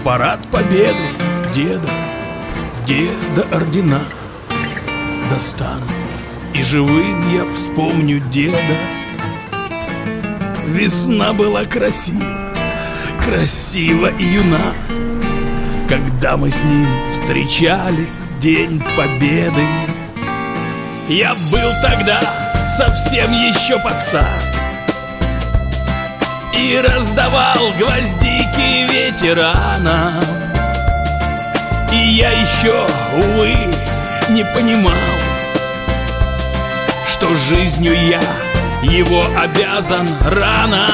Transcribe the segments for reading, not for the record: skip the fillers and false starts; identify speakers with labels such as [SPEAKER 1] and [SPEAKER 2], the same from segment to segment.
[SPEAKER 1] парад победы деда ордена достану, и живым я вспомню деда. Весна была красива, красива и юна, когда мы с ним встречали День Победы. Я был тогда совсем еще пацан и раздавал гвоздики ветеранам. И я еще, увы, не понимал, что жизнью я его обязан рано.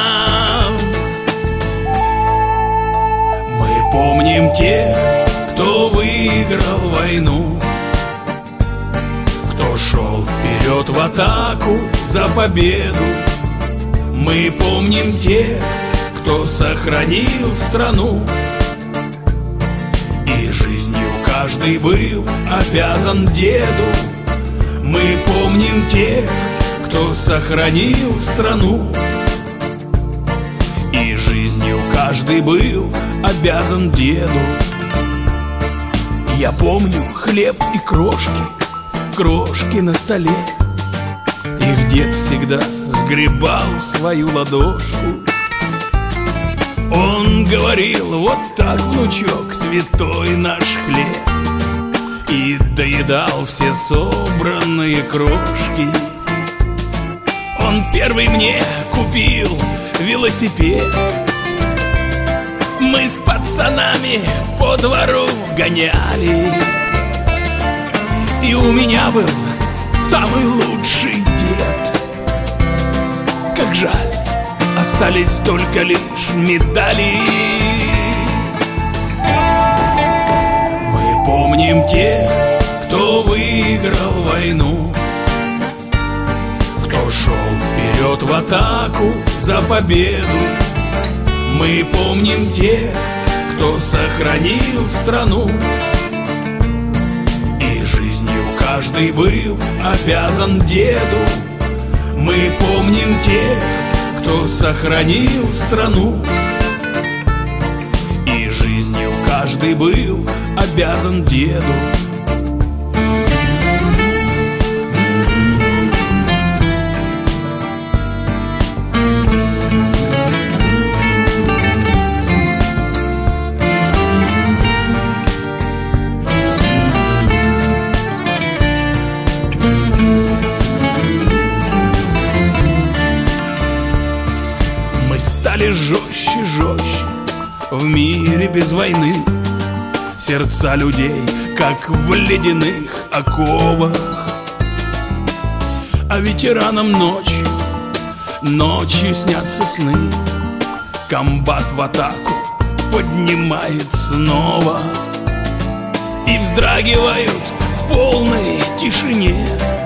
[SPEAKER 1] Мы помним тех, кто выиграл войну, кто шел вперед в атаку за победу. Мы помним тех, кто сохранил страну, и жизнью каждый был обязан деду. Мы помним тех, кто сохранил страну, и жизнью каждый был обязан деду. Я помню хлеб и крошки, крошки на столе. Их дед всегда сгребал в свою ладошку. Он говорил: вот так, внучок, святой наш хлеб. И доедал все собранные крошки. Он первый мне купил велосипед. Мы с пацанами по двору гоняли, и у меня был самый лучший дед. Как жаль, остались только лишь медали. Мы помним тех, кто выиграл войну, кто шел вперед в атаку за победу. Мы помним тех, кто сохранил страну, и жизнью каждый был обязан деду. Мы помним тех, кто сохранил страну, и жизнью каждый был обязан деду. Стали жестче, жестче в мире без войны. Сердца людей, как в ледяных оковах. А ветеранам ночью, ночью снятся сны. Комбат в атаку поднимает снова, и вздрагивают в полной тишине.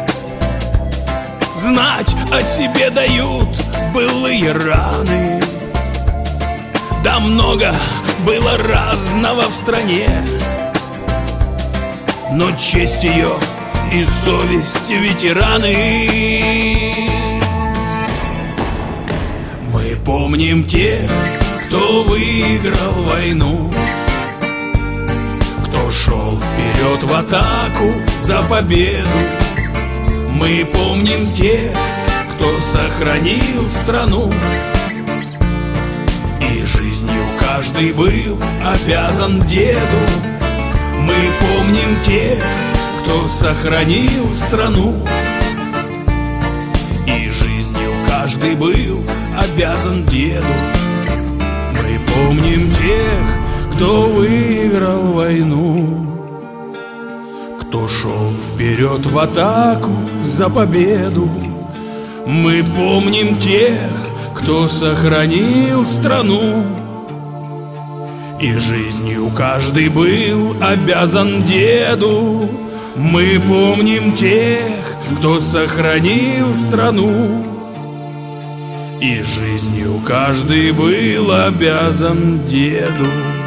[SPEAKER 1] Знать о себе дают былые раны. Да много было разного в стране, но честь ее и совесть ветераны. Мы помним тех, кто выиграл войну, кто шел вперед в атаку за победу. Мы помним тех, кто сохранил страну, и жизнью каждый был обязан деду. Мы помним тех, кто сохранил страну, и жизнью каждый был обязан деду. Мы помним тех, кто выиграл войну, кто шел вперед в атаку за победу. Мы помним тех, кто сохранил страну, и жизнью каждый был обязан деду. Мы помним тех, кто сохранил страну, и жизнью каждый был обязан деду.